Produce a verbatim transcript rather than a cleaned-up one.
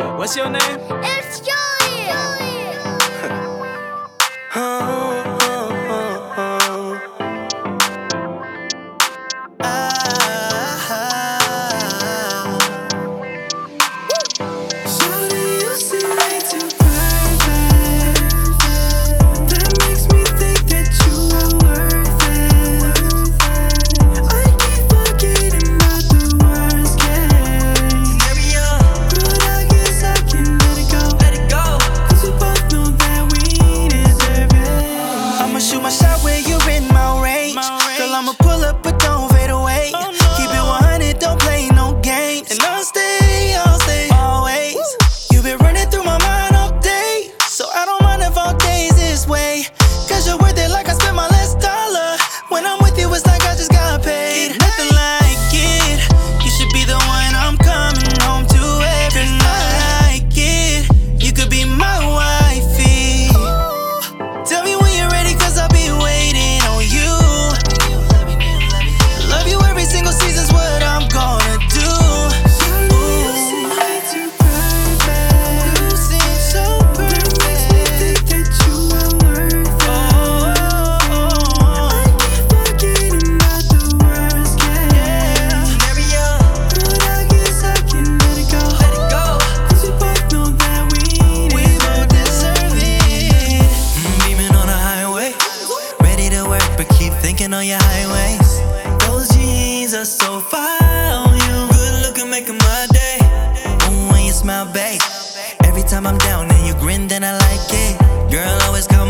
What's your name? It's Julian. Oh, oh, oh, oh. Ah, Shawty, you seem way too perfect. That makes me think that you are worth it. I keep forgetting about the worst case. But I guess I can let it go. Let it go. 'Cause we both know that we deserve it. I'ma shoot my shot where you're in my range. Girl, I'ma pull up, but don't fade away. Keep it one hundred, don't play no games. And I'll stay, I'll stay, always. You've been running through my mind all day, so I don't mind if all days this way. 'Cause you're worth it like I spent my last dollar. When I'm with you, it's like I just got paid. Nothing like it. You should be the one I'm coming home to every night. Like it. You could be my wifey. Tell me when you're ready, 'cause I'll be waiting on you. Love you every single season's what I'm gonna do. Ooh. You seem way too perfect. You seem so perfect. That makes me think that you are worth it. Oh, I keep forgetting about the worst case. But I guess I can let it go. Let it go. 'Cause we both know that we deserve, deserve it. Mm, beaming on the highway, ready to work, but keep thinking on your highways. Those jeans are so fire on you. Good looking, making my day. Ooh, when you smile, babe. Every time I'm down and you grin, then I like it. Girl, always come